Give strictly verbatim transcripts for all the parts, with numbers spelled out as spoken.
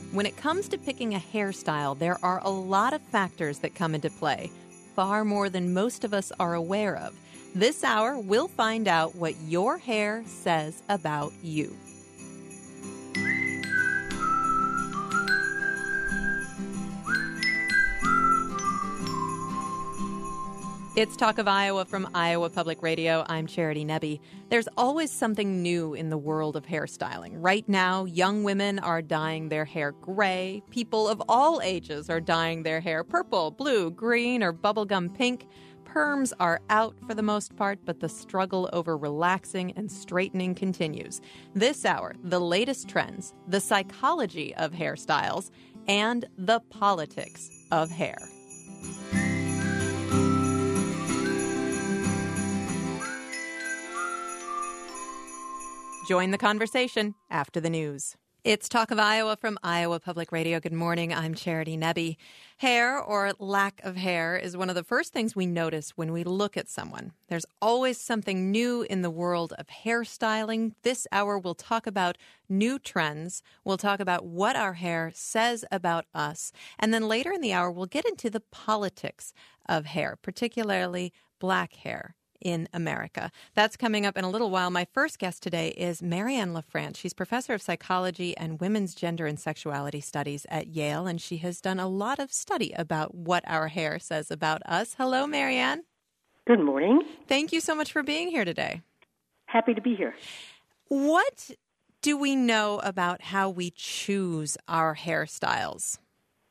When it comes to picking a hairstyle, there are a lot of factors that come into play, far more than most of us are aware of. This hour, we'll find out what your hair says about you. It's Talk of Iowa from Iowa Public Radio. I'm Charity Nebbe. There's always something new in the world of hairstyling. Right now, young women are dyeing their hair gray. People of all ages are dyeing their hair purple, blue, green, or bubblegum pink. Perms are out for the most part, but the struggle over relaxing and straightening continues. This hour, the latest trends, the psychology of hairstyles, and the politics of hair. Join the conversation after the news. It's Talk of Iowa from Iowa Public Radio. Good morning. I'm Charity Nebbe. Hair, or lack of hair, is one of the first things we notice when we look at someone. There's always something new in the world of hairstyling. This hour, we'll talk about new trends. We'll talk about what our hair says about us. And then later in the hour, we'll get into the politics of hair, particularly black hair in America. That's coming up in a little while. My first guest today is Marianne LaFrance. She's professor of psychology and women's gender and sexuality studies at Yale, and she has done a lot of study about what our hair says about us. Hello, Marianne. Good morning. Thank you so much for being here today. Happy to be here. What do we know about how we choose our hairstyles?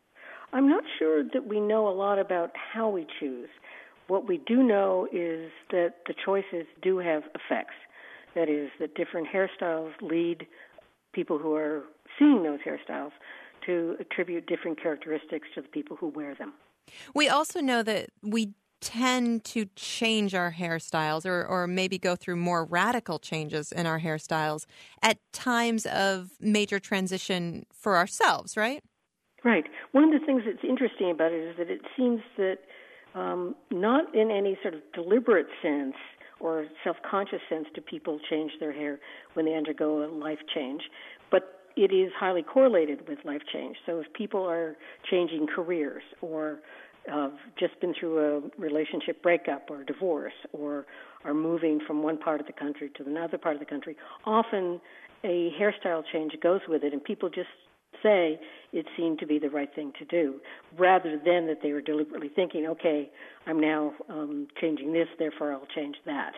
I'm not sure that we know a lot about how we choose. What we do know is that the choices do have effects. That is, that different hairstyles lead people who are seeing those hairstyles to attribute different characteristics to the people who wear them. We also know that we tend to change our hairstyles or, or maybe go through more radical changes in our hairstyles at times of major transition for ourselves, right? Right. One of the things that's interesting about it is that it seems that Um, not in any sort of deliberate sense or self-conscious sense do people change their hair when they undergo a life change, but it is highly correlated with life change. So if people are changing careers or have uh, just been through a relationship breakup or divorce or are moving from one part of the country to another part of the country, often a hairstyle change goes with it, and people just say it seemed to be the right thing to do, rather than that they were deliberately thinking, okay, I'm now um, changing this, therefore I'll change that.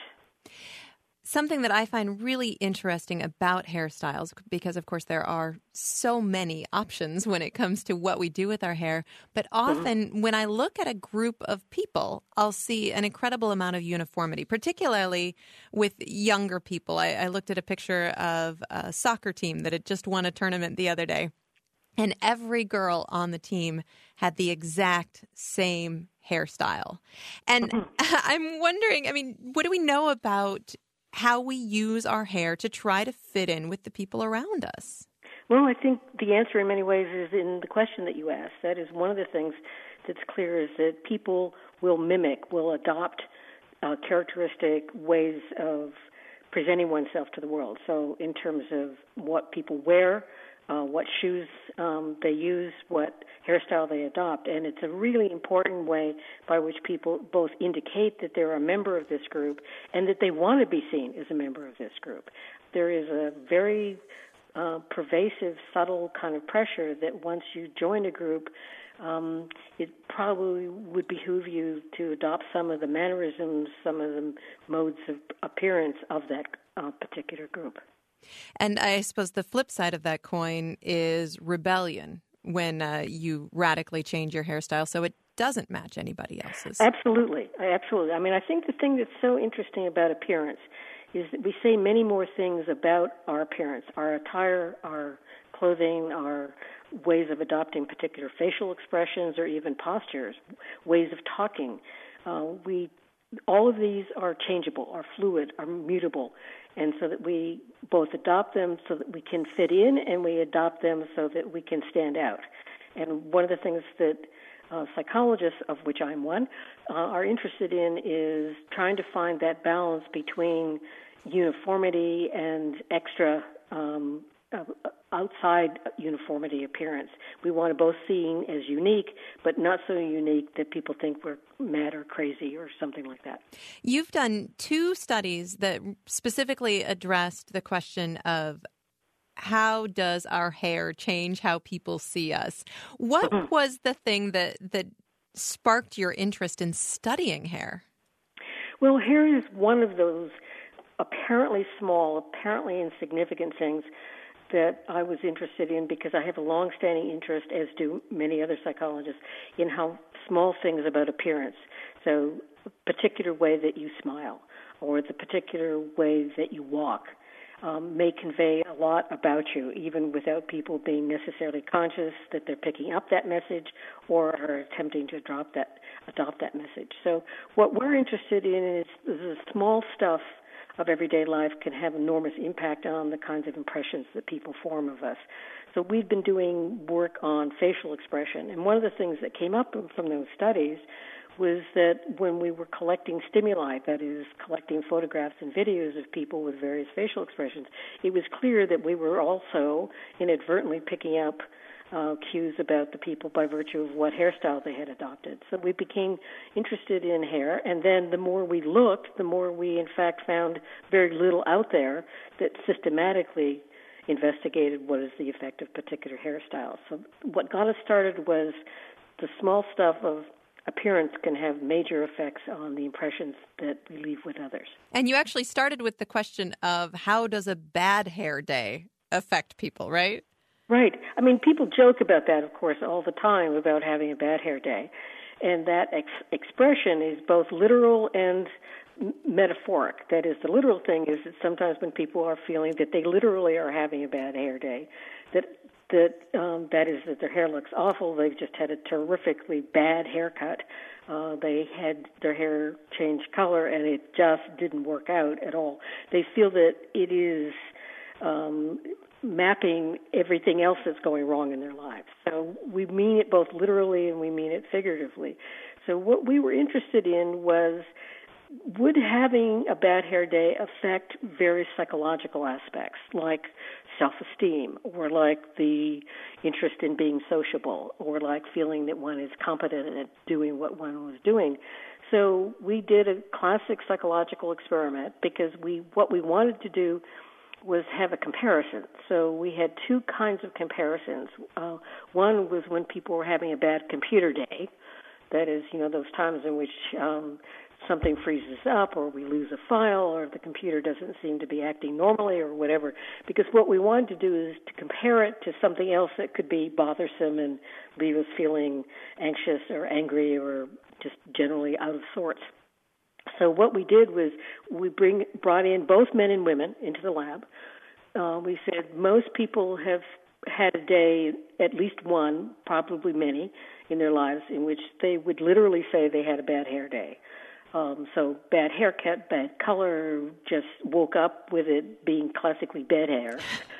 Something that I find really interesting about hairstyles, because, of course, there are so many options when it comes to what we do with our hair, but often mm-hmm. when I look at a group of people, I'll see an incredible amount of uniformity, particularly with younger people. I, I looked at a picture of a soccer team that had just won a tournament the other day, and every girl on the team had the exact same hairstyle. And mm-hmm. I'm wondering, I mean, what do we know about how we use our hair to try to fit in with the people around us? Well, I think the answer in many ways is in the question that you asked. That is one of the things that's clear, is that people will mimic, will adopt uh, characteristic ways of presenting oneself to the world. So in terms of what people wear, uh, what shoes um, they use, what hairstyle they adopt. And it's a really important way by which people both indicate that they're a member of this group and that they want to be seen as a member of this group. There is a very uh, pervasive, subtle kind of pressure that once you join a group, um, it probably would behoove you to adopt some of the mannerisms, some of the modes of appearance of that uh, particular group. And I suppose the flip side of that coin is rebellion, when uh, you radically change your hairstyle so it doesn't match anybody else's. Absolutely. Absolutely. I mean, I think the thing that's so interesting about appearance is that we say many more things about our appearance, our attire, our clothing, our ways of adopting particular facial expressions or even postures, ways of talking. Uh, we all of these are changeable, are fluid, are mutable, and so that we both adopt them so that we can fit in, and we adopt them so that we can stand out. And one of the things that uh, psychologists, of which I'm one, uh, are interested in is trying to find that balance between uniformity and extra um, uh, outside uniformity appearance. We want to both seen as unique, but not so unique that people think we're mad or crazy or something like that. You've done two studies that specifically addressed the question of how does our hair change how people see us? What mm-hmm. was the thing that, that sparked your interest in studying hair? Well, hair is one of those apparently small, apparently insignificant things that I was interested in because I have a long-standing interest, as do many other psychologists, in how small things about appearance, so a particular way that you smile or the particular way that you walk, um, may convey a lot about you, even without people being necessarily conscious that they're picking up that message or are attempting to drop that, adopt that message. So what we're interested in is the small stuff of everyday life can have enormous impact on the kinds of impressions that people form of us. So we've been doing work on facial expression, and one of the things that came up from those studies was that when we were collecting stimuli, that is, collecting photographs and videos of people with various facial expressions, it was clear that we were also inadvertently picking up Uh, cues about the people by virtue of what hairstyle they had adopted. So we became interested in hair, and then the more we looked, the more we in fact found very little out there that systematically investigated what is the effect of particular hairstyles. So what got us started was the small stuff of appearance can have major effects on the impressions that we leave with others. And you actually started with the question of how does a bad hair day affect people, right? Right. I mean, people joke about that, of course, all the time about having a bad hair day. And that ex- expression is both literal and m- metaphoric. That is, the literal thing is that sometimes when people are feeling that they literally are having a bad hair day, that that um, that is that their hair looks awful, they've just had a terrifically bad haircut, uh, they had their hair change color, and it just didn't work out at all. They feel that it is Um, mapping everything else that's going wrong in their lives. So we mean it both literally and we mean it figuratively. So what we were interested in was, would having a bad hair day affect various psychological aspects, like self-esteem, or like the interest in being sociable, or like feeling that one is competent at doing what one was doing. So we did a classic psychological experiment because we what we wanted to do was have a comparison. So we had two kinds of comparisons. Uh, one was when people were having a bad computer day. That is, you know, those times in which um, something freezes up or we lose a file or the computer doesn't seem to be acting normally or whatever. Because what we wanted to do is to compare it to something else that could be bothersome and leave us feeling anxious or angry or just generally out of sorts. So what we did was we bring brought in both men and women into the lab. Uh, we said most people have had a day, at least one, probably many, in their lives in which they would literally say they had a bad hair day. Um, so bad haircut, bad color, just woke up with it being classically bad hair.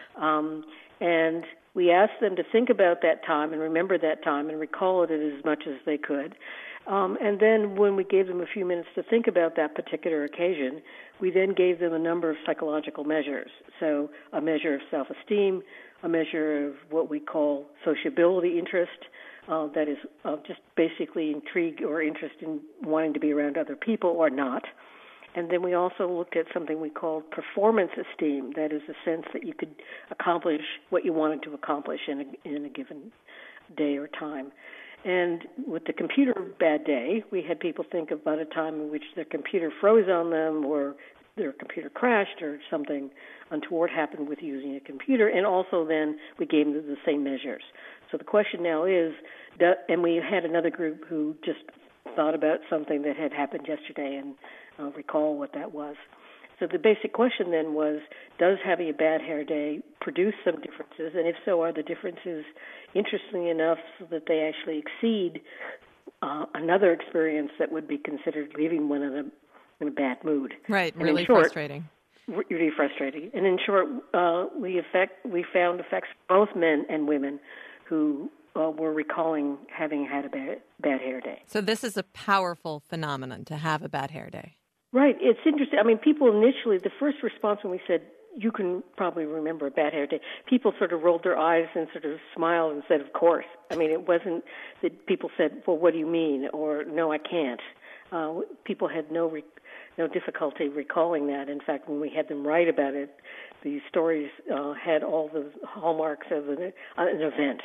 Um, and we asked them to think about that time and remember that time and recall it as much as they could. Um, and then when we gave them a few minutes to think about that particular occasion, we then gave them a number of psychological measures. So a measure of self-esteem, a measure of what we call sociability interest, uh, that is uh, just basically intrigue or interest in wanting to be around other people or not. And then we also looked at something we called performance esteem, that is a sense that you could accomplish what you wanted to accomplish in a, in a given day or time. And with the computer bad day, we had people think about a time in which their computer froze on them or their computer crashed or something untoward happened with using a computer. And also then we gave them the same measures. So the question now is, and we had another group who just thought about something that had happened yesterday and uh, recall what that was. So the basic question then was, does having a bad hair day produce some differences? And if so, are the differences interesting enough so that they actually exceed uh, another experience that would be considered leaving one in a, in a bad mood? Right, and really short, frustrating. Really frustrating. And in short, uh, we effect we found effects both men and women who uh, were recalling having had a bad, bad hair day. So this is a powerful phenomenon to have a bad hair day. Right. It's interesting. I mean, people initially, the first response when we said, you can probably remember a bad hair day. People sort of rolled their eyes and sort of smiled and said, of course. I mean, it wasn't that people said, well, what do you mean? Or, no, I can't. Uh, people had no re- no difficulty recalling that. In fact, when we had them write about it, the stories uh, had all the hallmarks of an, uh, an event.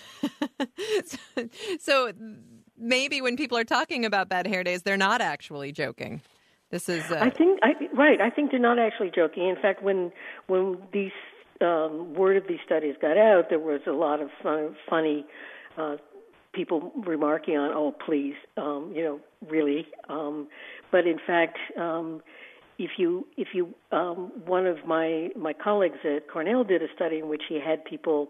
so, so maybe when people are talking about bad hair days, they're not actually joking. This is. Uh... I think I, right. I think they're not actually joking. In fact, when when these um, word of these studies got out, there was a lot of fun, funny uh, people remarking on, "Oh, please, um, you know, really." Um, but in fact, um, if you if you um, one of my my colleagues at Cornell did a study in which he had people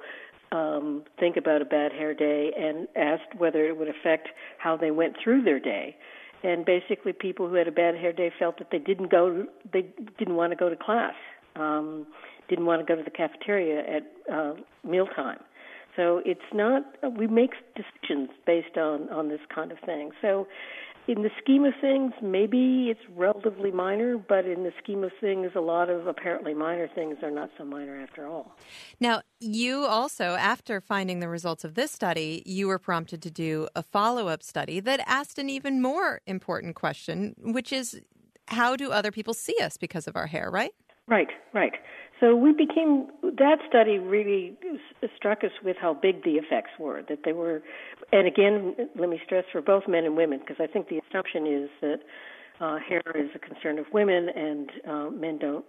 um, think about a bad hair day and asked whether it would affect how they went through their day. And basically, people who had a bad hair day felt that they didn't go, they didn't want to go to class, um, didn't want to go to the cafeteria at uh, mealtime. So it's not, we make decisions based on, on this kind of thing. So in the scheme of things, maybe it's relatively minor, but in the scheme of things, a lot of apparently minor things are not so minor after all. Now, you also, after finding the results of this study, you were prompted to do a follow-up study that asked an even more important question, which is, how do other people see us because of our hair, right? Right, right. So we became, that study really struck us with how big the effects were, that they were, and again, let me stress for both men and women, because I think the assumption is that uh, hair is a concern of women and uh, men don't,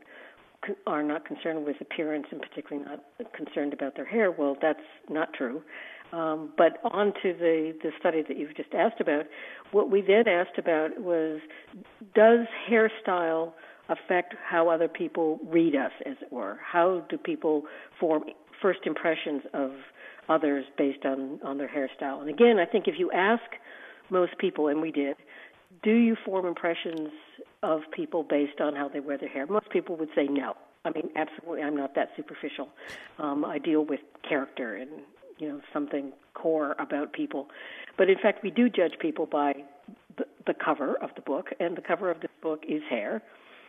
are not concerned with appearance and particularly not concerned about their hair. Well, that's not true. Um, but on to the, the study that you've just asked about, what we then asked about was, does hairstyle affect how other people read us, as it were? How do people form first impressions of others based on, on their hairstyle? And again, I think if you ask most people, and we did, do you form impressions of people based on how they wear their hair? Most people would say no. I mean, absolutely, I'm not that superficial. Um, I deal with character and, you know, something core about people. But in fact, we do judge people by the, the cover of the book, and the cover of this book is hair.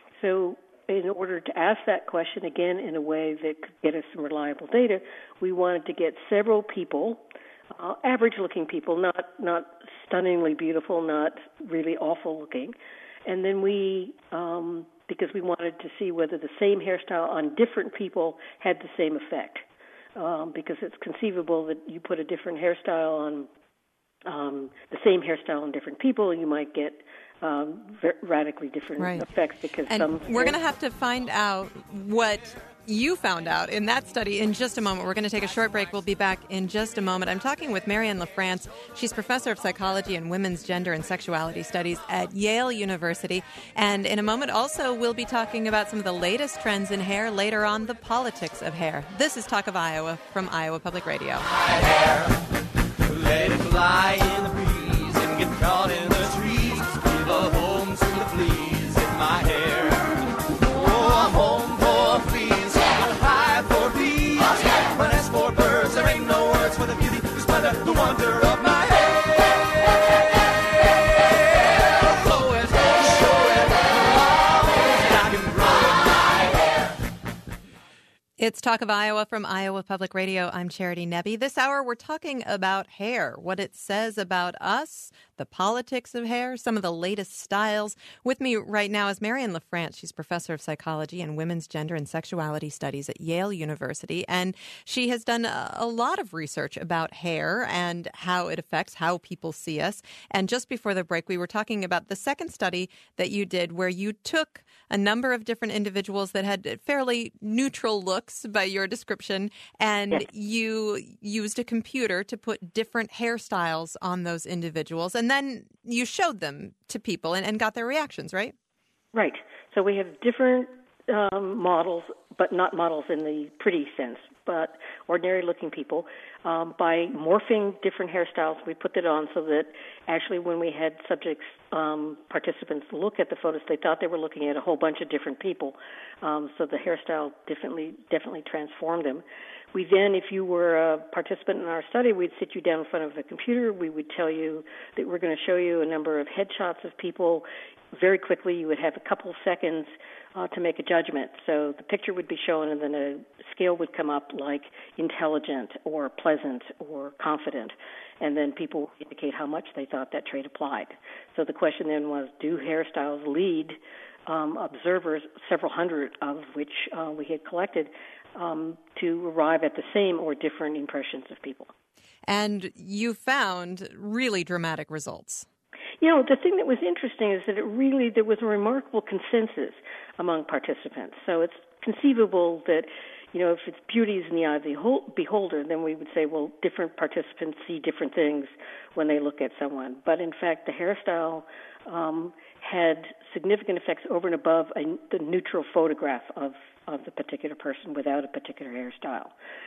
So in order to ask that question again in a way that could get us some reliable data, we wanted to get several people, uh, average-looking people, not not stunningly beautiful, not really awful-looking, and then we, um, because we wanted to see whether the same hairstyle on different people had the same effect, um, because it's conceivable that you put a different hairstyle on um, the same hairstyle on different people, you might get Um, radically different right. effects because and some we're going to have to find out what you found out in that study in just a moment. We're going to take a short break. We'll be back in just a moment. I'm talking with Marianne LaFrance. She's professor of psychology and women's gender and sexuality studies at Yale University. And in a moment also, we'll be talking about some of the latest trends in hair, later on the politics of hair. This is Talk of Iowa from Iowa Public Radio. My hair, let it fly in the breeze and get caught in the trees. Home to the fleas in my hair. Oh, I'm home for fleas, I'm high for bees. But as for birds, there ain't no words for the beauty, the splendor, the wonder of my hair. Blow it, show it, long as I can grow my hair. It's Talk of Iowa from Iowa Public Radio. I'm Charity Nebbe. This hour, we're talking about hair, what it says about us, the politics of hair, some of the latest styles. With me right now is Marianne LaFrance. She's professor of psychology and women's gender and sexuality studies at Yale University. And she has done a, a lot of research about hair and how it affects how people see us. And just before the break, we were talking about the second study that you did where you took a number of different individuals that had fairly neutral looks by your description, and yes. you used a computer to put different hairstyles on those individuals. And then you showed them to people and, and got their reactions, right? Right. So we have different um, models, but not models in the pretty sense, but ordinary-looking people. Um, by morphing different hairstyles, we put that on so that actually when we had subjects, um, participants look at the photos, they thought they were looking at a whole bunch of different people. Um, so the hairstyle definitely, definitely transformed them. We then, if you were a participant in our study, we'd sit you down in front of the computer. We would tell you that we're going to show you a number of headshots of people. Very quickly, you would have a couple of seconds uh, to make a judgment. So the picture would be shown, and then a scale would come up like intelligent or pleasant or confident, and then people would indicate how much they thought that trait applied. So the question then was, do hairstyles lead um, observers, several hundred of which uh, we had collected, um, to arrive at the same or different impressions of people? And you found really dramatic results. You know, the thing that was interesting is that it really, there was a remarkable consensus among participants. So it's conceivable that, you know, if it's beauty is in the eye of the beholder, then we would say, well, different participants see different things when they look at someone. But in fact, the hairstyle um, had significant effects over and above a, the neutral photograph of, of the particular person without a particular hairstyle.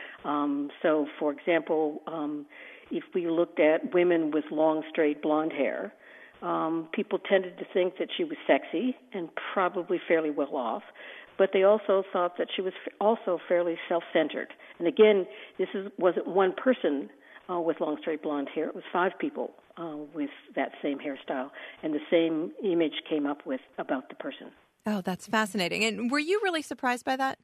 Um, so, for example, um, if we looked at women with long, straight blonde hair, Um, people tended to think that she was sexy and probably fairly well off, but they also thought that she was f- also fairly self-centered. And again, this is, wasn't one person uh, with long, straight blonde hair. It was five people uh, with that same hairstyle, and the same image came up with about the person. Oh, that's fascinating. And were you really surprised by that?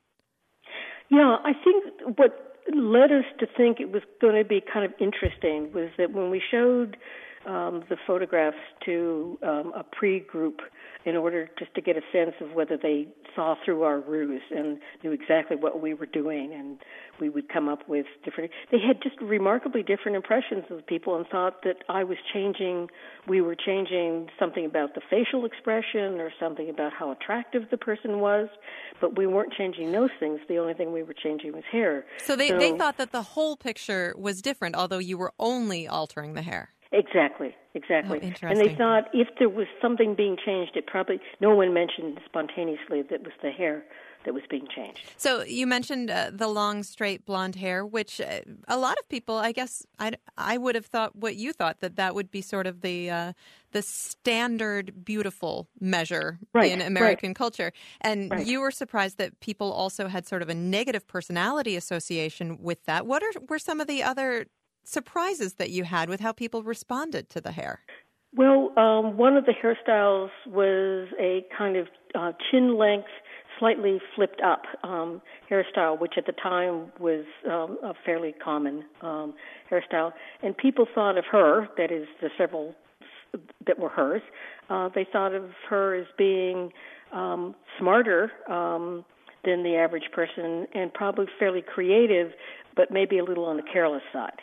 Yeah, I think what led us to think it was going to be kind of interesting was that when we showed Um, the photographs to um, a pre-group in order just to get a sense of whether they saw through our ruse and knew exactly what we were doing, and we would come up with different. They had just remarkably different impressions of people and thought that I was changing, we were changing something about the facial expression or something about how attractive the person was, but we weren't changing those things. The only thing we were changing was hair. So they, so, they thought that the whole picture was different, although you were only altering the hair. Exactly, exactly. Oh, interesting. And they thought if there was something being changed, it probably, no one mentioned spontaneously that it was the hair that was being changed. So you mentioned uh, the long, straight blonde hair, which uh, a lot of people, I guess, I, I would have thought what you thought, that that would be sort of the uh, the standard beautiful measure right, in American right. culture. And right. you were surprised that people also had sort of a negative personality association with that. What are were some of the other surprises that you had with how people responded to the hair? Well, um, one of the hairstyles was a kind of uh, chin-length, slightly flipped up um, hairstyle, which at the time was um, a fairly common um, hairstyle. And people thought of her, that is, the several that were hers, uh, they thought of her as being um, smarter um, than the average person and probably fairly creative, but maybe a little on the careless side.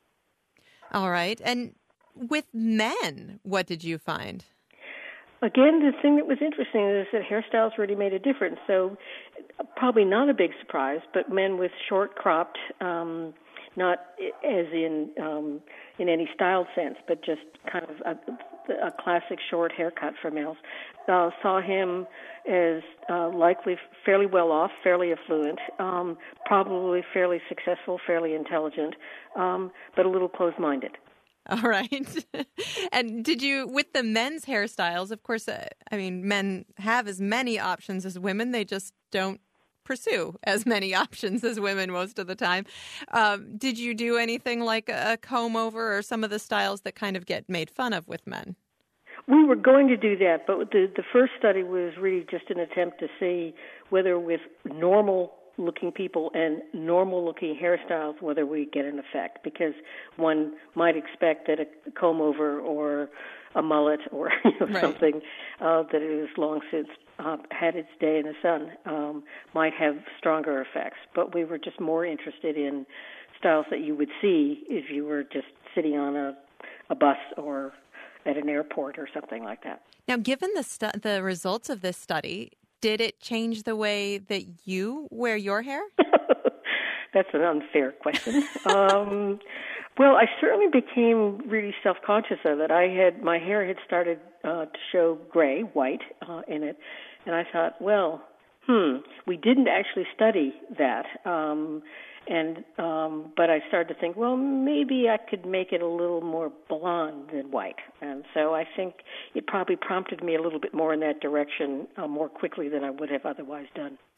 All right. And with men, what did you find? Again, the thing that was interesting is that hairstyles really made a difference. So probably not a big surprise, but men with short cropped, um, not as in um, in any styled sense, but just kind of a, a classic short haircut for males, uh, saw him as uh, likely fairly well off, fairly affluent, um, probably fairly successful, fairly intelligent, um, but a little closed-minded. All right. And did you, with the men's hairstyles, of course, uh, I mean, men have as many options as women. They just don't pursue as many options as women most of the time. Um, did you do anything like a comb over or some of the styles that kind of get made fun of with men? We were going to do that, but the, the first study was really just an attempt to see whether with normal-looking people and normal-looking hairstyles, whether we get an effect, because one might expect that a comb-over or a mullet or you know, right. something uh, that has long since uh, had its day in the sun um, might have stronger effects. But we were just more interested in styles that you would see if you were just sitting on a, a bus or at an airport or something like that. Now, given the stu- the results of this study, did it change the way that you wear your hair? That's an unfair question. um, well, I certainly became really self-conscious of it. I had my hair had started uh, to show gray, white uh, in it, and I thought, well, hmm, we didn't actually study that. Um, And um, but I started to think, well, maybe I could make it a little more blonde than white. And so I think it probably prompted me a little bit more in that direction uh, more quickly than I would have otherwise done.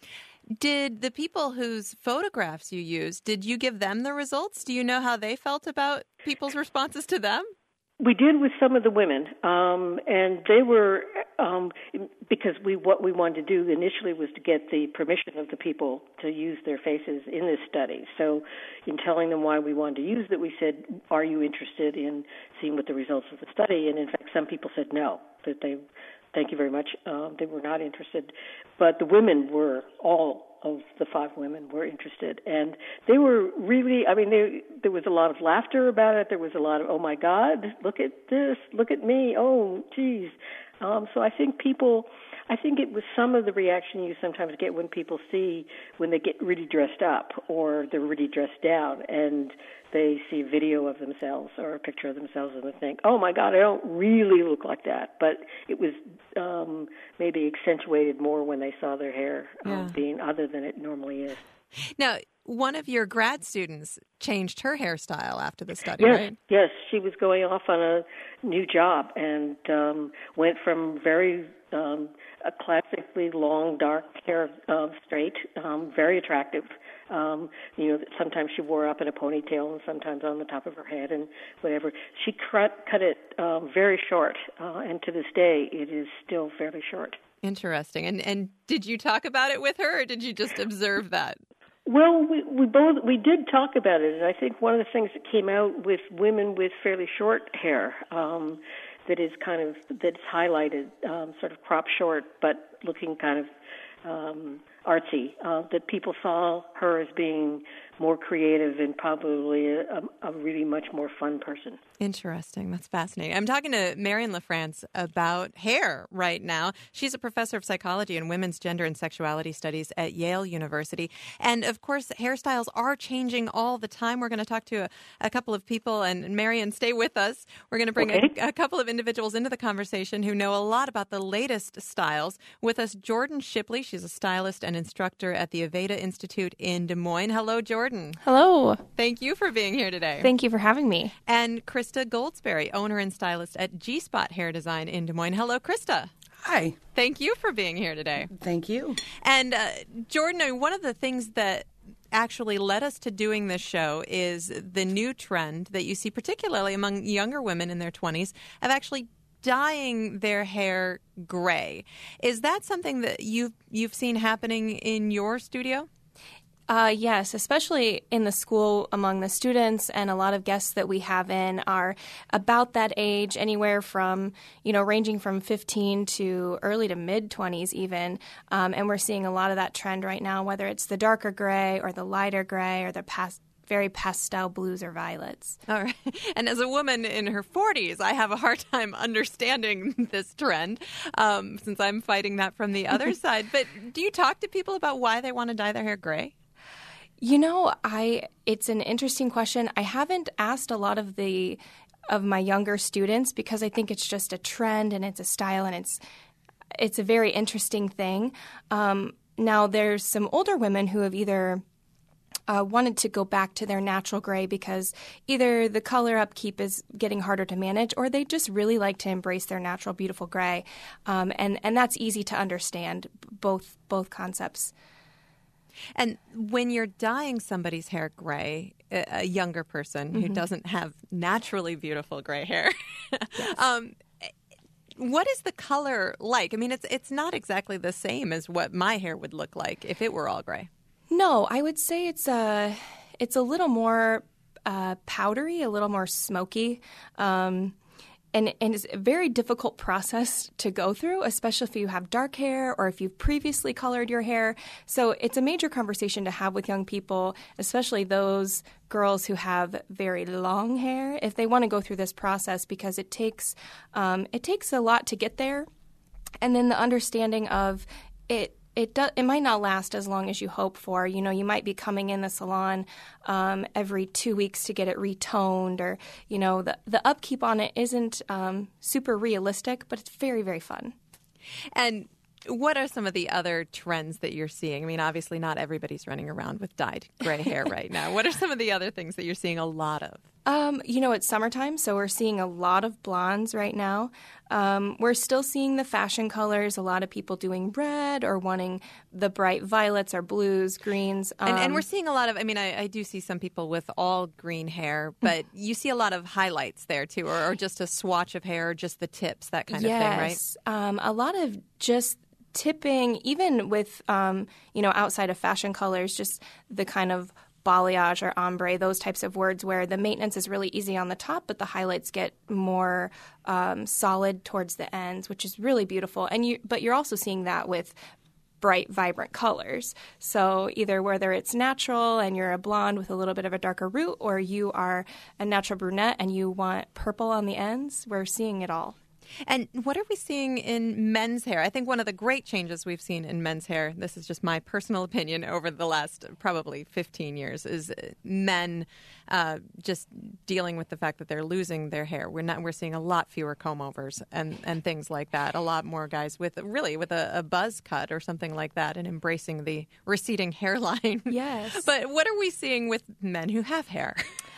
Did the people whose photographs you used, did you give them the results? Do you know how they felt about people's responses to them? We did with some of the women, um, and they were, um, because we what we wanted to do initially was to get the permission of the people to use their faces in this study. So in telling them why we wanted to use it, we said, are you interested in seeing what the results of the study? And in fact, some people said no, that they, thank you very much, uh, they were not interested. But the women were, all of the five women were interested. And they were really, I mean, they, there was a lot of laughter about it. There was a lot of, oh, my God, look at this, look at me, oh, geez. Um, so I think people, I think it was some of the reaction you sometimes get when people see, when they get really dressed up or they're really dressed down and they see a video of themselves or a picture of themselves and they think, oh, my God, I don't really look like that. But it was um, maybe accentuated more when they saw their hair um, yeah. being other than it normally is. Now, one of your grad students changed her hairstyle after the study, yes, right? Yes, she was going off on a new job and um, went from very um, a classically long, dark hair, uh, straight, um, very attractive. Um, you know, sometimes she wore up in a ponytail and sometimes on the top of her head and whatever. She cut, cut it um, very short, uh, and to this day it is still fairly short. Interesting. And and did you talk about it with her, or did you just observe that? Well, we, we both we did talk about it, and I think one of the things that came out with women with fairly short hair um, that is kind of that's highlighted, um, sort of crop short, but looking kind of um, artsy. Uh, that people saw her as being more creative and probably a, a really much more fun person. Interesting. That's fascinating. I'm talking to Marion LaFrance about hair right now. She's a professor of psychology and women's gender and sexuality studies at Yale University. And of course, hairstyles are changing all the time. We're going to talk to a, a couple of people. And Marion, stay with us. We're going to bring okay. a, a couple of individuals into the conversation who know a lot about the latest styles. With us, Jordan Shipley. She's a stylist and instructor at the Aveda Institute in Des Moines. Hello, Jordan. Hello. Thank you for being here today. Thank you for having me. And Krista Goldsberry, owner and stylist at G-Spot Hair Design in Des Moines. Hello, Krista. Hi. Thank you for being here today. Thank you. And uh, Jordan, one of the things that actually led us to doing this show is the new trend that you see particularly among younger women in their twenties of actually dyeing their hair gray. Is that something that you've, you've seen happening in your studio? Uh, yes, especially in the school among the students, and a lot of guests that we have in are about that age, anywhere from, you know, ranging from fifteen to early to mid-twenties even. Um, and we're seeing a lot of that trend right now, whether it's the darker gray or the lighter gray or the past. Very pastel blues or violets. All right. And as a woman in her forties, I have a hard time understanding this trend um, since I'm fighting that from the other side. But do you talk to people about why they want to dye their hair gray? You know, I it's an interesting question. I haven't asked a lot of the of my younger students because I think it's just a trend and it's a style and it's it's a very interesting thing. Um, now, there's some older women who have either Uh, wanted to go back to their natural gray because either the color upkeep is getting harder to manage or they just really like to embrace their natural, beautiful gray. Um, and, and that's easy to understand, both both concepts. And when you're dyeing somebody's hair gray, a younger person mm-hmm. who doesn't have naturally beautiful gray hair, yes. um, what is the color like? I mean, it's it's not exactly the same as what my hair would look like if it were all gray. No, I would say it's a, it's a little more uh, powdery, a little more smoky, um, and, and it's a very difficult process to go through, especially if you have dark hair or if you've previously colored your hair. So it's a major conversation to have with young people, especially those girls who have very long hair, if they want to go through this process, because it takes um, it takes a lot to get there, and then the understanding of it. It do, it might not last as long as you hope for. You know, you might be coming in the salon um, every two weeks to get it retoned, or, you know, the, the upkeep on it isn't um, super realistic, but it's very, very fun. And what are some of the other trends that you're seeing? I mean, obviously not everybody's running around with dyed gray hair right now. What are some of the other things that you're seeing a lot of? Um, you know, it's summertime, so we're seeing a lot of blondes right now. Um, we're still seeing the fashion colors, a lot of people doing red or wanting the bright violets or blues, greens. Um, and, and we're seeing a lot of, I mean, I, I do see some people with all green hair, but you see a lot of highlights there too, or, or just a swatch of hair, or just the tips, that kind yes, of thing, right? Yes, um, a lot of just tipping, even with, um, you know, outside of fashion colors, just the kind of balayage or ombre, those types of words where the maintenance is really easy on the top, but the highlights get more um, solid towards the ends, which is really beautiful. And you, but you're also seeing that with bright, vibrant colors. So either whether it's natural and you're a blonde with a little bit of a darker root, or you are a natural brunette and you want purple on the ends, we're seeing it all. And what are we seeing in men's hair? I think one of the great changes we've seen in men's hair, this is just my personal opinion over the last probably fifteen years, is men uh, just dealing with the fact that they're losing their hair. We're not. We're seeing a lot fewer comb overs and, and things like that. A lot more guys with really with a, a buzz cut or something like that, and embracing the receding hairline. Yes. But what are we seeing with men who have hair?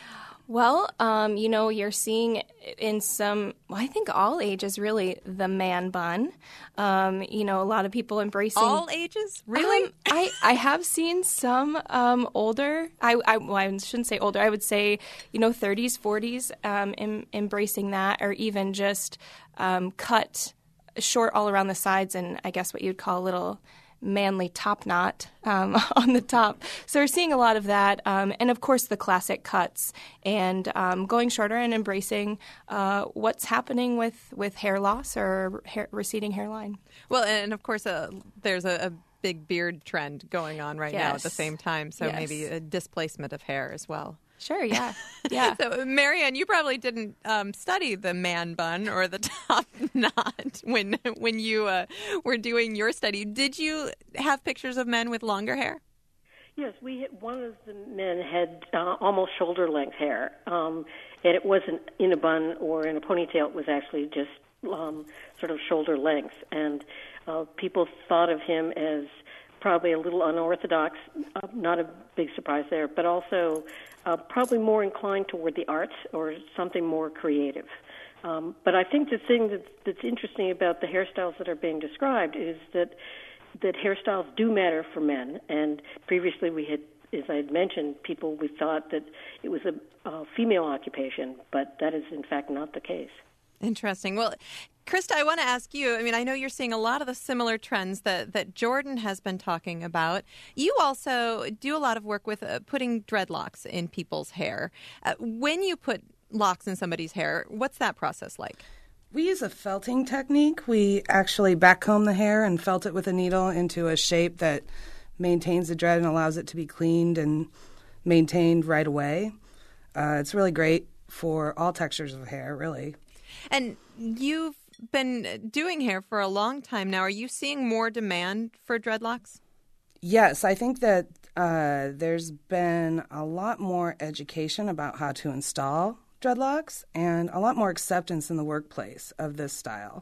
Well, um, you know, you're seeing in some, well, I think all ages, really, the man bun. Um, you know, a lot of people embracing... All ages? Really? Um, I, I have seen some um, older, I, I, well, I shouldn't say older, I would say, you know, thirties, forties, um, em, embracing that, or even just um, cut short all around the sides and I guess what you'd call a little manly top knot um, on the top. So we're seeing a lot of that. Um, and, of course, the classic cuts and um, going shorter and embracing uh, what's happening with, with hair loss or hair, receding hairline. Well, and, of course, uh, there's a, a big beard trend going on right yes. now at the same time. So yes. maybe a displacement of hair as well. Sure, yeah. yeah. So, Marianne, you probably didn't um, study the man bun or the top knot when when you uh, were doing your study. Did you have pictures of men with longer hair? Yes, we had, one of the men had uh, almost shoulder-length hair, um, and it wasn't in a bun or in a ponytail. It was actually just um, sort of shoulder length, and uh, people thought of him as probably a little unorthodox, uh, not a big surprise there, but also uh, probably more inclined toward the arts or something more creative. Um, but I think the thing that's, that's interesting about the hairstyles that are being described is that that hairstyles do matter for men. And previously we had, as I had mentioned, people, we thought that it was a, a female occupation, but that is in fact not the case. Interesting. Well, Krista, I want to ask you, I mean, I know you're seeing a lot of the similar trends that, that Jordan has been talking about. You also do a lot of work with uh, putting dreadlocks in people's hair. Uh, when you put locks in somebody's hair, what's that process like? We use a felting technique. We actually backcomb the hair and felt it with a needle into a shape that maintains the dread and allows it to be cleaned and maintained right away. Uh, it's really great for all textures of hair, really. And you've been doing hair for a long time now. Are you seeing more demand for dreadlocks? Yes, I think that uh, there's been a lot more education about how to install dreadlocks and a lot more acceptance in the workplace of this style.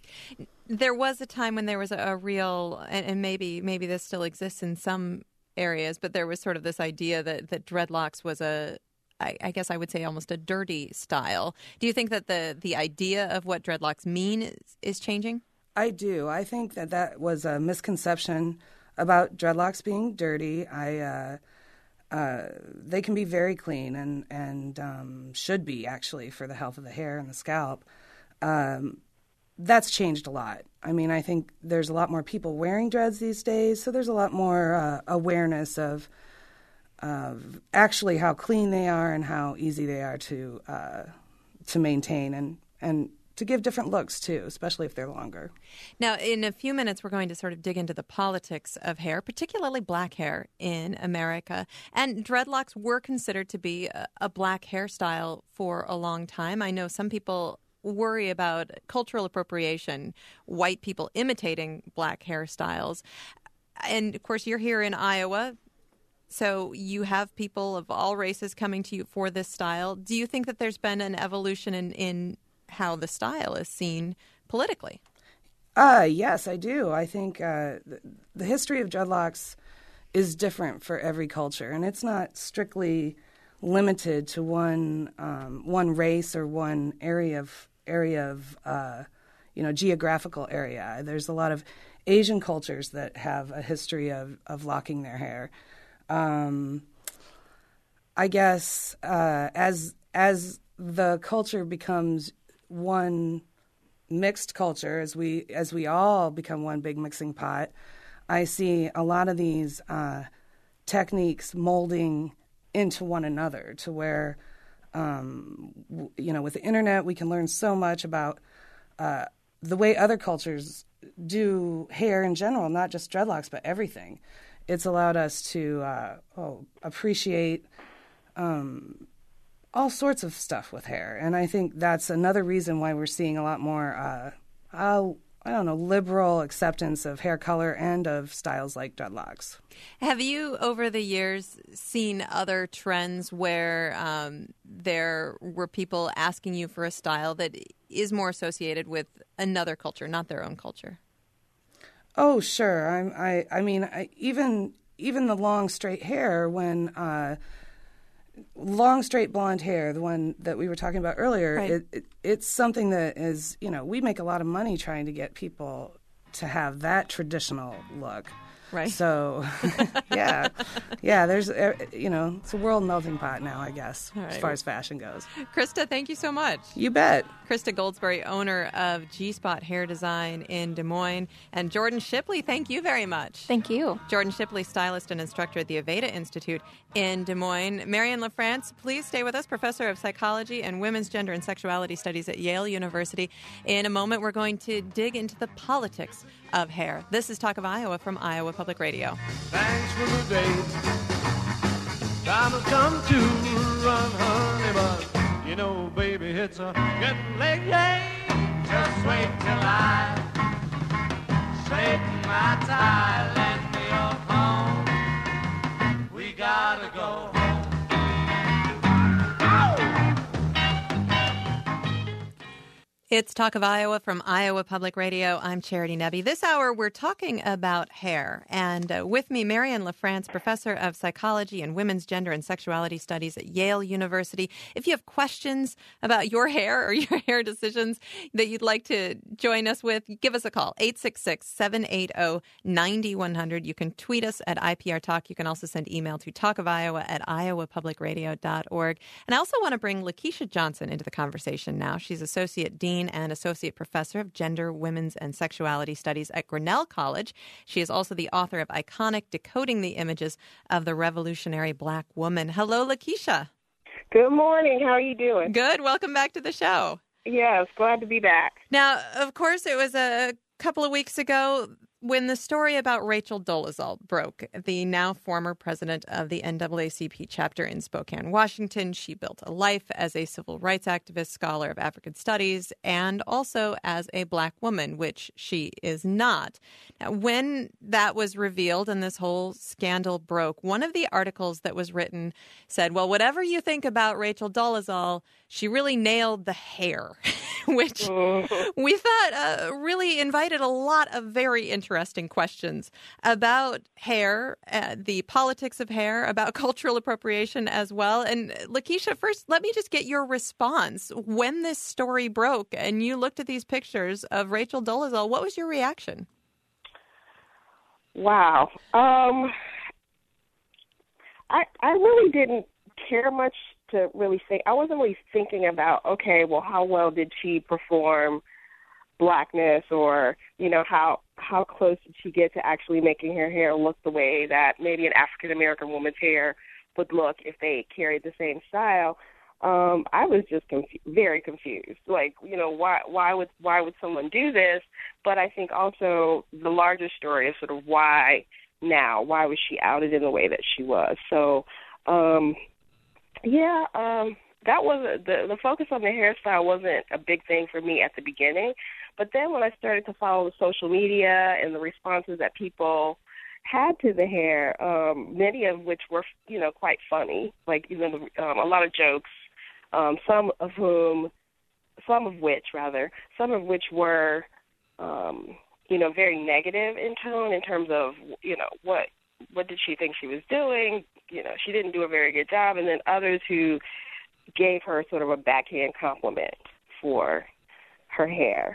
There was a time when there was a, a real, and, and maybe maybe this still exists in some areas, but there was sort of this idea that, that dreadlocks was a, I, I guess I would say almost a dirty style. Do you think that the, the idea of what dreadlocks mean is, is changing? I do. I think that that was a misconception about dreadlocks being dirty. I uh, uh, they can be very clean and and um, should be actually for the health of the hair and the scalp. Um, that's changed a lot. I mean, I think there's a lot more people wearing dreads these days, so there's a lot more uh, awareness of of actually how clean they are and how easy they are to uh, to maintain and and to give different looks too, especially if they're longer. Now, in a few minutes, we're going to sort of dig into the politics of hair, particularly black hair in America. And dreadlocks were considered to be a, a black hairstyle for a long time. I know some people worry about cultural appropriation, white people imitating black hairstyles. And, of course, you're here in Iowa, so you have people of all races coming to you for this style. Do you think that there's been an evolution in, in how the style is seen politically? Uh, yes, I do. I think uh, the, the history of dreadlocks is different for every culture, and it's not strictly limited to one um, one race or one area of area of uh, you know geographical area. There's a lot of Asian cultures that have a history of, of locking their hair. Um, I guess uh, as as the culture becomes one mixed culture, as we as we all become one big mixing pot, I see a lot of these uh, techniques molding into one another, to where um, w- you know with the internet we can learn so much about uh, the way other cultures do hair in general, not just dreadlocks but everything. It's allowed us to uh, oh, appreciate um, all sorts of stuff with hair, and I think that's another reason why we're seeing a lot more, uh, uh, I don't know, liberal acceptance of hair color and of styles like dreadlocks. Have you, over the years, seen other trends where um, there were people asking you for a style that is more associated with another culture, not their own culture? Oh, sure. I'm, I, I mean, I, even even the long straight hair, when uh, long straight blonde hair, the one that we were talking about earlier, Right. it, it, it's something that is, you know, we make a lot of money trying to get people to have that traditional look. Right. So, yeah, yeah. There's, uh, you know, it's a world melting pot now, I guess, All right. as far as fashion goes. Krista, thank you so much. You bet. Krista Goldsberry, owner of G-Spot Hair Design in Des Moines. And Jordan Shipley, thank you very much. Thank you. Jordan Shipley, stylist and instructor at the Aveda Institute in Des Moines. Marianne LaFrance, please stay with us, professor of psychology and women's gender and sexuality studies at Yale University. In a moment, we're going to dig into the politics of hair. This is Talk of Iowa from Iowa Public Radio. Thanks for the date. Time has come to run, honey, but you know, baby, it's a getting late. Yay. Just wait till I straighten my tie, let me off home. We gotta go home. It's Talk of Iowa from Iowa Public Radio. I'm Charity Nebbe. This hour, we're talking about hair. And uh, with me, Marianne LaFrance, professor of psychology and women's gender and sexuality studies at Yale University. If you have questions about your hair or your hair decisions that you'd like to join us with, give us a call, eight six six, seven eight zero, nine one zero zero. You can tweet us at I P R Talk. You can also send email to talkofiowa at iowa public radio dot org. And I also want to bring Lakeisha Johnson into the conversation now. She's Associate Dean and Associate Professor of Gender, Women's, and Sexuality Studies at Grinnell College. She is also the author of Iconic: Decoding the Images of the Revolutionary Black Woman. Hello, Lakeisha. Good morning. How are you doing? Good. Welcome back to the show. Yes, glad to be back. Now, of course, it was a couple of weeks ago when the story about Rachel Dolezal broke, the now former president of the N double A C P chapter in Spokane, Washington. She built a life as a civil rights activist, scholar of African studies, and also as a Black woman, which she is not. Now, when that was revealed and this whole scandal broke, one of the articles that was written said, well, whatever you think about Rachel Dolezal, she really nailed the hair, which we thought uh, really invited a lot of very interesting interesting questions about hair, uh, the politics of hair, about cultural appropriation as well. And Lakeisha, first, let me just get your response. When this story broke and you looked at these pictures of Rachel Dolezal, what was your reaction? Wow. Um, I I really didn't care much to really think. I wasn't really thinking about, okay, well, how well did she perform Blackness, or, you know, how how close did she get to actually making her hair look the way that maybe an African-American woman's hair would look if they carried the same style. Um, I was just confu- very confused. Like, you know, why why would why would someone do this? But I think also the larger story is sort of why now? Why was she outed in the way that she was? So, um, yeah, um, that was the the focus on the hairstyle wasn't a big thing for me at the beginning. But then when I started to follow the social media and the responses that people had to the hair, um, many of which were, you know, quite funny, like, you know, um, a lot of jokes, um, some of whom, some of which, rather, some of which were, um, you know, very negative in tone in terms of, you know, what what did she think she was doing? you know, she didn't do a very good job, and then others who gave her sort of a backhand compliment for her hair.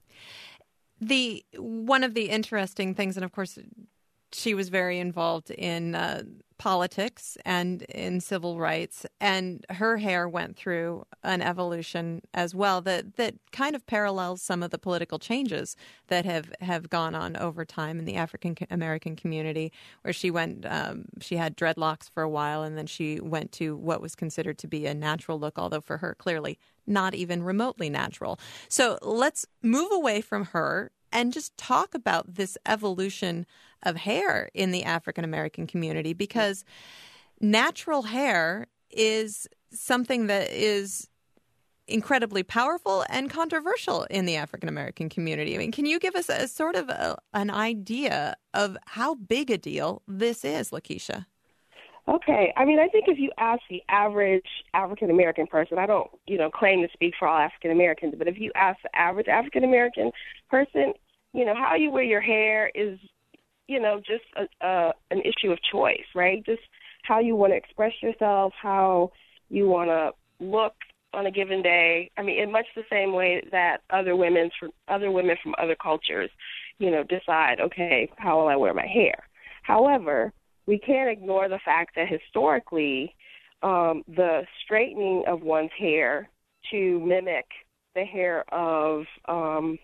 The one of the interesting things, and of course, she was very involved in uh, politics and in civil rights, and her hair went through an evolution as well that, that kind of parallels some of the political changes that have, have gone on over time in the African American community, where she went, um, she had dreadlocks for a while, and then she went to what was considered to be a natural look, although for her, clearly not even remotely natural. So let's move away from her and just talk about this evolution of hair in the African American community, because natural hair is something that is incredibly powerful and controversial in the African American community. I mean, can you give us a sort of a, an idea of how big a deal this is, Lakeisha? Okay. I mean, I think if you ask the average African American person, I don't, you know, claim to speak for all African Americans, but if you ask the average African American person, you know, how you wear your hair is, you know, just a, a, an issue of choice, right? Just how you want to express yourself, how you want to look on a given day. I mean, in much the same way that other women from other women from other cultures, you know, decide, okay, how will I wear my hair? However, we can't ignore the fact that historically, um, the straightening of one's hair to mimic the hair of um,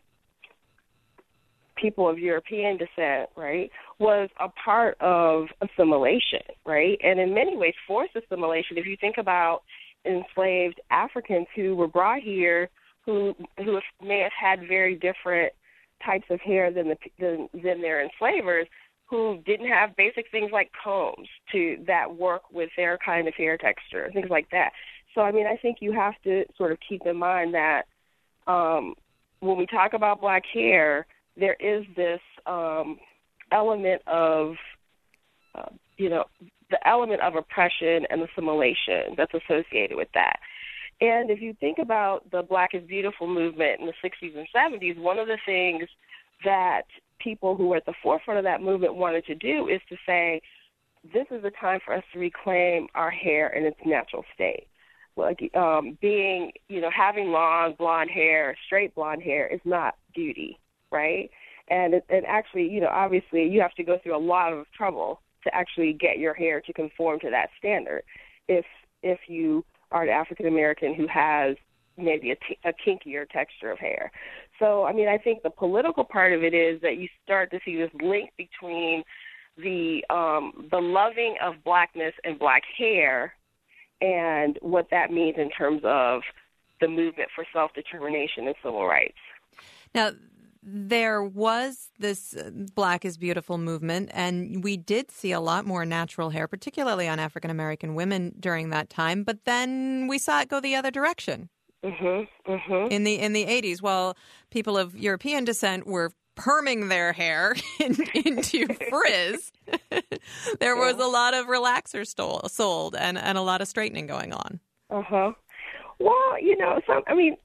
people of European descent, right, was a part of assimilation, right? And in many ways, forced assimilation. If you think about enslaved Africans who were brought here, who who may have had very different types of hair than the than, than their enslavers, who didn't have basic things like combs to that work with their kind of hair texture, things like that. So, I mean, I think you have to sort of keep in mind that um, when we talk about black hair, there is this um, element of, uh, you know, the element of oppression and assimilation that's associated with that. And if you think about the Black is Beautiful movement in the sixties and seventies, one of the things that people who were at the forefront of that movement wanted to do is to say, this is the time for us to reclaim our hair in its natural state. Like um, being, you know, having long blonde hair, straight blonde hair is not beauty, right? And it, and actually, you know, obviously you have to go through a lot of trouble to actually get your hair to conform to that standard. If if you are an African American who has maybe a, t- a kinkier texture of hair. So, I mean, I think the political part of it is that you start to see this link between the um, the loving of blackness and black hair and what that means in terms of the movement for self-determination and civil rights. Now, there was this Black is Beautiful movement, and we did see a lot more natural hair, particularly on African-American women during that time, but then we saw it go the other direction. Mm-hmm, mm-hmm. In the in the eighties, while people of European descent were perming their hair in, into frizz, there was yeah. a lot of relaxers stole, sold and, and a lot of straightening going on. Uh-huh. Well, you know, so, I mean,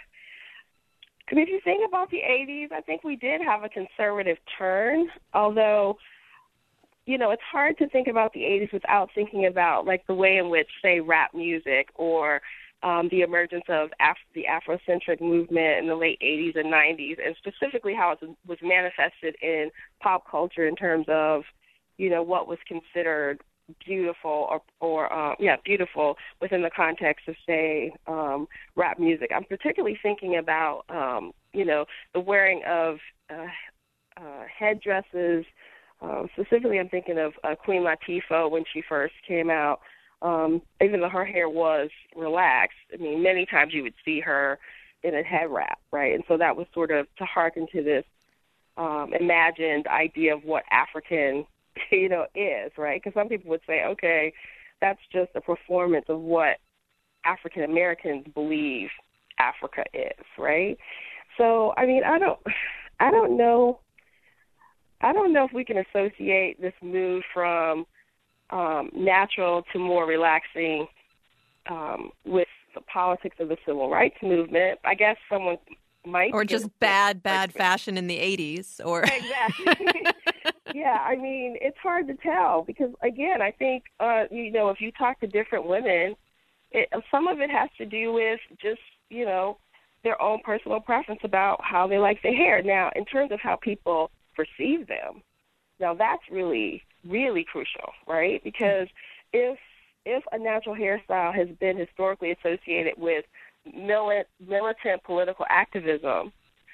I mean, if you think about the eighties, I think we did have a conservative turn, although, you know, it's hard to think about the eighties without thinking about, like, the way in which, say, rap music or Um, the emergence of Af- the Afrocentric movement in the late eighties and nineties, and specifically how it was manifested in pop culture in terms of, you know, what was considered beautiful or, or uh, yeah, beautiful within the context of, say, um, rap music. I'm particularly thinking about, um, you know, the wearing of uh, uh, headdresses. Um, specifically, I'm thinking of uh, Queen Latifah when she first came out. Um, even though her hair was relaxed, I mean, many times you would see her in a head wrap, right? And so that was sort of to hearken to this um, imagined idea of what African, you know, is, right? Because some people would say, okay, that's just a performance of what African Americans believe Africa is, right? So, I mean, I don't, I don't know, I don't know if we can associate this move from Um, natural to more relaxing um, with the politics of the civil rights movement. I guess someone might... Or just bad, bad fashion in the eighties. Or Exactly. Yeah, I mean, it's hard to tell because, again, I think, uh, you know, if you talk to different women, it, some of it has to do with just, you know, their own personal preference about how they like their hair. Now, in terms of how people perceive them, now that's really, really crucial, right? Because if if a natural hairstyle has been historically associated with militant, militant political activism,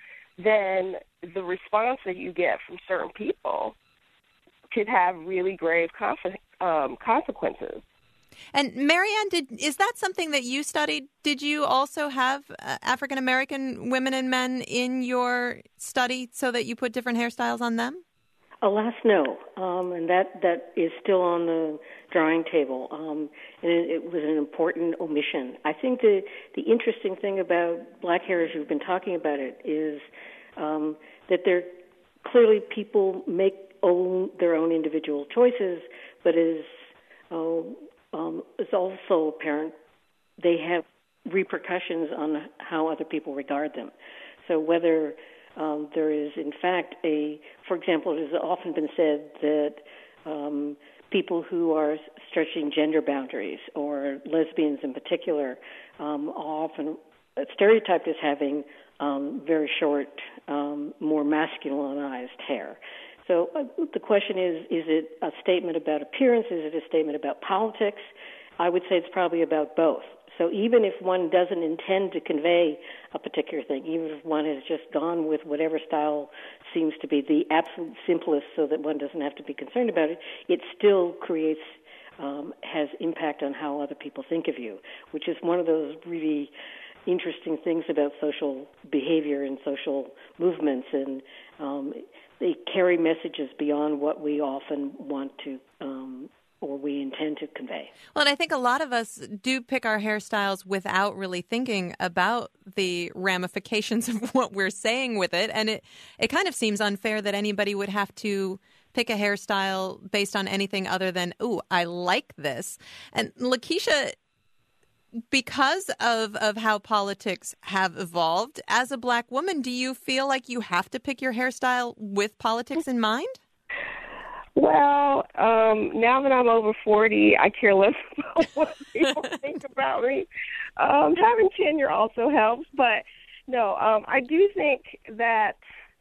then the response that you get from certain people could have really grave conf- um, consequences. And Marianne, did is that something that you studied? Did you also have uh, African American women and men in your study so that you put different hairstyles on them? Alas, no, um, and that, that is still on the drawing table, um, and it, it was an important omission. I think the the interesting thing about black hair, as you've been talking about it, is um, that there clearly people make own their own individual choices, but is uh, um, it's also apparent they have repercussions on how other people regard them. So whether Um, there is, in fact, a, for example, it has often been said that um, people who are stretching gender boundaries, or lesbians in particular, um, are often stereotyped as having um, very short, um, more masculinized hair. So uh, the question is, is it a statement about appearance? Is it a statement about politics? I would say it's probably about both. So even if one doesn't intend to convey a particular thing, even if one has just gone with whatever style seems to be the absolute simplest so that one doesn't have to be concerned about it, it still creates, um, has impact on how other people think of you, which is one of those really interesting things about social behavior and social movements. And um, they carry messages beyond what we often want to um or we intend to convey. Well, and I think a lot of us do pick our hairstyles without really thinking about the ramifications of what we're saying with it. And it, it kind of seems unfair that anybody would have to pick a hairstyle based on anything other than, ooh, I like this. And Lakeisha, because of, of how politics have evolved, as a black woman, do you feel like you have to pick your hairstyle with politics in mind? Well, um, now that I'm over forty, I care less about what people think about me. Um, having tenure also helps, but no, um, I do think that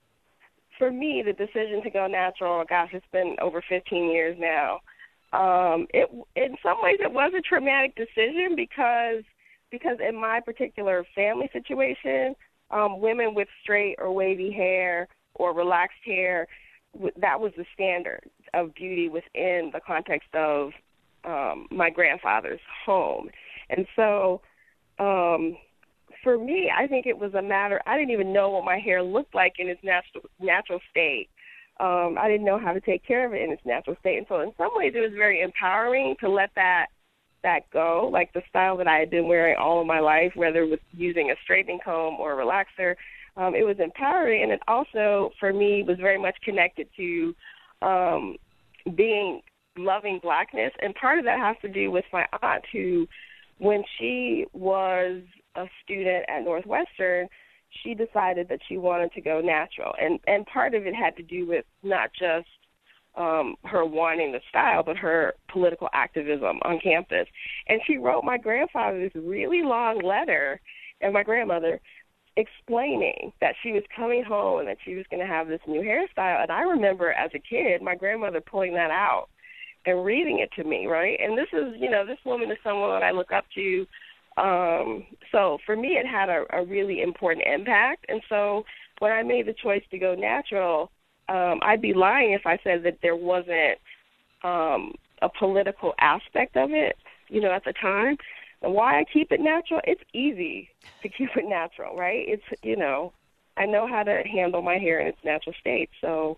for me, the decision to go natural, gosh, it's been over fifteen years now. Um, it, in some ways, it was a traumatic decision because because in my particular family situation, um, women with straight or wavy hair or relaxed hair, that was the standard of beauty within the context of um, my grandfather's home. And so um, for me, I think it was a matter, I didn't even know what my hair looked like in its natural, natural state. Um, I didn't know how to take care of it in its natural state. And so in some ways it was very empowering to let that that go, like the style that I had been wearing all of my life, whether it was using a straightening comb or a relaxer. Um, it was empowering, and it also, for me, was very much connected to um, being, loving blackness. And part of that has to do with my aunt, who, when she was a student at Northwestern, she decided that she wanted to go natural. And, and part of it had to do with not just um, her wanting the style, but her political activism on campus. And she wrote my grandfather this really long letter, and my grandmother, explaining that she was coming home and that she was going to have this new hairstyle. And I remember as a kid, my grandmother pulling that out and reading it to me, right? And this is, you know, this woman is someone that I look up to. Um, so for me, it had a, a really important impact. And so when I made the choice to go natural, um, I'd be lying if I said that there wasn't um, a political aspect of it, you know, at the time. And why I keep it natural, it's easy to keep it natural, right? It's, you know, I know how to handle my hair in its natural state. So,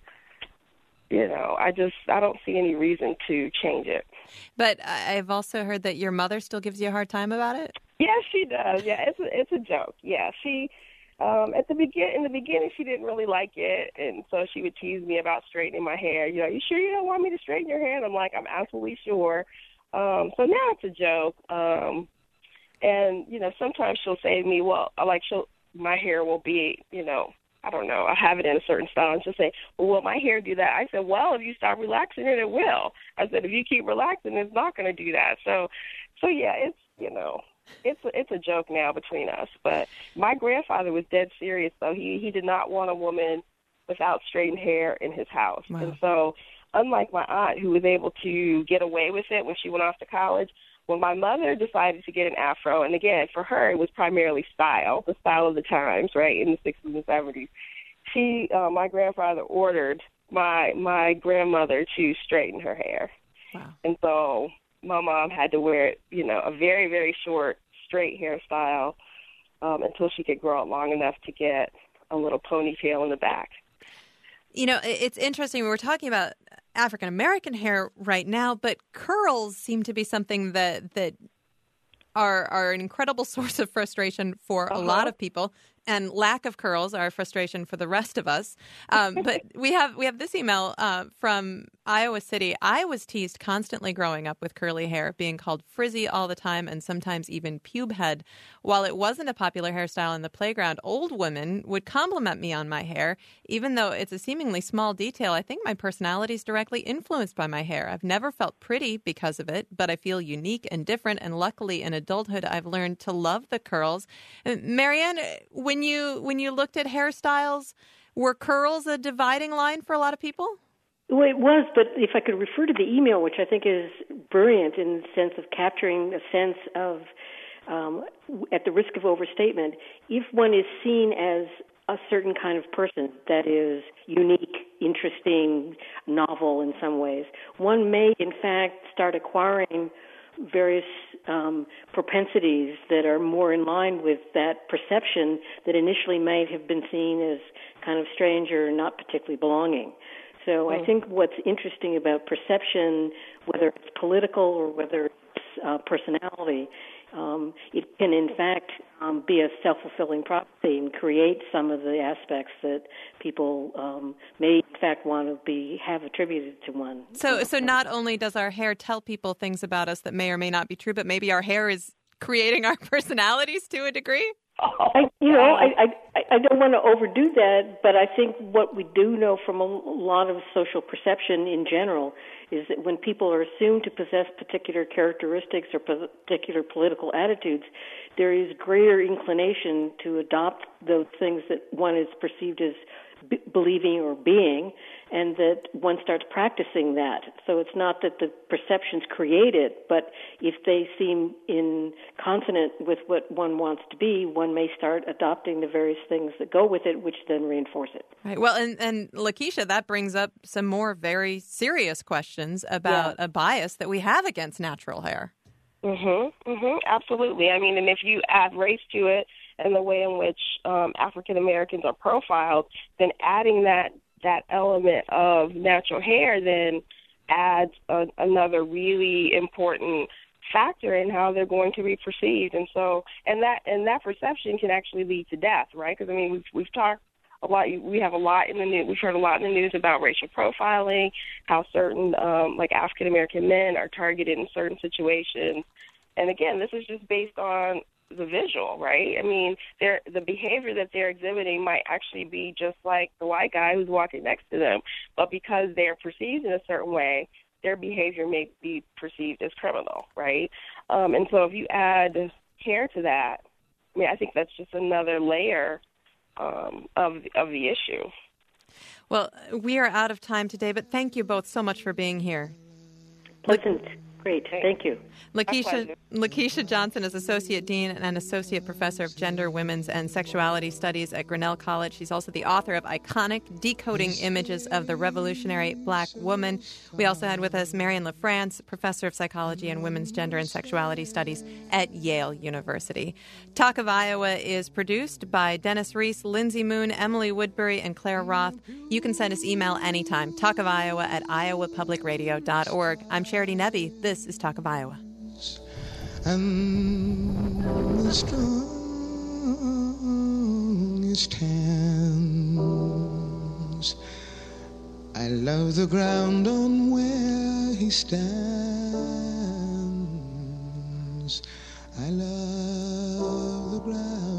you know, I just, I don't see any reason to change it. But I've also heard that your mother still gives you a hard time about it? Yes, she does. Yeah, it's a, it's a joke. Yeah, she, um, at the begin in the beginning, she didn't really like it. And so she would tease me about straightening my hair. You know, you sure you don't want me to straighten your hair? And I'm like, I'm absolutely sure. Um, so now it's a joke. Um, And, you know, sometimes she'll say to me, well, like she'll, my hair will be, you know, I don't know, I have it in a certain style, and she'll say, well, will my hair do that? I said, well, if you stop relaxing it, it will. I said, if you keep relaxing, it's not going to do that. So, so yeah, it's, you know, it's a, it's a joke now between us. But my grandfather was dead serious, though. He, he did not want a woman without straightened hair in his house. Wow. And so unlike my aunt, who was able to get away with it when she went off to college, when my mother decided to get an afro, and again, for her, it was primarily style, the style of the times, right, in the sixties and seventies, she, uh, my grandfather ordered my my grandmother to straighten her hair. Wow. And so my mom had to wear, you know, a very, very short, straight hairstyle um, until she could grow it long enough to get a little ponytail in the back. You know, it's interesting. We're talking about African-American hair right now, but curls seem to be something that that are, are an incredible source of frustration for uh-huh. a lot of people. And lack of curls are a frustration for the rest of us. Um, but we have we have this email uh, from Iowa City. I was teased constantly growing up with curly hair, being called frizzy all the time and sometimes even pube head. While it wasn't a popular hairstyle in the playground, old women would compliment me on my hair. Even though it's a seemingly small detail, I think my personality is directly influenced by my hair. I've never felt pretty because of it, but I feel unique and different. And luckily in adulthood, I've learned to love the curls. Uh, Marianne, when When you when you looked at hairstyles, were curls a dividing line for a lot of people? Well, it was, but if I could refer to the email, which I think is brilliant in the sense of capturing a sense of, um, at the risk of overstatement, if one is seen as a certain kind of person that is unique, interesting, novel in some ways, one may, in fact, start acquiring various um, propensities that are more in line with that perception that initially may have been seen as kind of strange or not particularly belonging. So mm. I think what's interesting about perception, whether it's political or whether it's uh, personality, um, it can in fact um, be a self-fulfilling prophecy and create some of the aspects that people um, may in fact want to be have attributed to one. So, so not only does our hair tell people things about us that may or may not be true, but maybe our hair is creating our personalities to a degree? I, you know, I, I, I don't want to overdo that, but I think what we do know from a lot of social perception in general is that when people are assumed to possess particular characteristics or particular political attitudes, there is greater inclination to adopt those things that one is perceived as b- believing or being, and that one starts practicing that. So it's not that the perceptions create it, but if they seem in consonant with what one wants to be, one may start adopting the various things that go with it, which then reinforce it. Right. Well, and, and Lakeisha, that brings up some more very serious questions about yeah. a bias that we have against natural hair. Mm-hmm. Mm-hmm. Absolutely. I mean, and if you add race to it and the way in which um, African Americans are profiled, then adding that that element of natural hair then adds a, another really important factor in how they're going to be perceived. And so, and that and that perception can actually lead to death, right? Because I mean, we've we've talked a lot. We have a lot in the news. We've heard a lot in the news about racial profiling, how certain um, like African American men are targeted in certain situations. And again, this is just based on the visual, right? I mean, they're, the behavior that they're exhibiting might actually be just like the white guy who's walking next to them, but because they're perceived in a certain way, their behavior may be perceived as criminal, right? Um, and so if you add hair to that, I mean, I think that's just another layer um, of of the issue. Well, we are out of time today, but thank you both so much for being here. Pleasant. Great. Thank you. Lakeisha, Lakeisha Johnson is Associate Dean and Associate Professor of Gender, Women's, and Sexuality Studies at Grinnell College. She's also the author of Iconic Decoding Images of the Revolutionary Black Woman. We also had with us Marianne LaFrance, Professor of Psychology and Women's Gender and Sexuality Studies at Yale University. Talk of Iowa is produced by Dennis Reese, Lindsay Moon, Emily Woodbury, and Claire Roth. You can send us email anytime, talkofiowa at iowa public radio dot org. I'm Charity Nebbe. This This is Talk of Iowa. And the strongest hands, I love the ground on where he stands. I love the ground.